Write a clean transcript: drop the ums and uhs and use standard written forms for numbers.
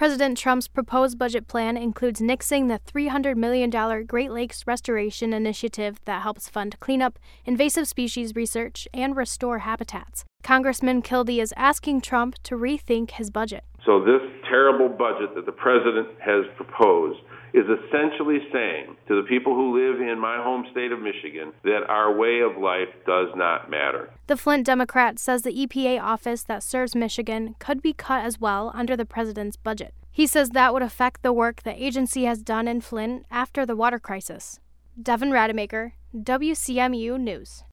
President Trump's proposed budget plan includes nixing the $300 million Great Lakes Restoration Initiative that helps fund cleanup, invasive species research, and restore habitats. Congressman Kildee is asking Trump to rethink his budget. So this terrible budget that the president has proposed is essentially saying to the people who live in my home state of Michigan that our way of life does not matter. The Flint Democrat says the EPA office that serves Michigan could be cut as well under the president's budget. He says that would affect the work the agency has done in Flint after the water crisis. Devin Rademacher, WCMU News.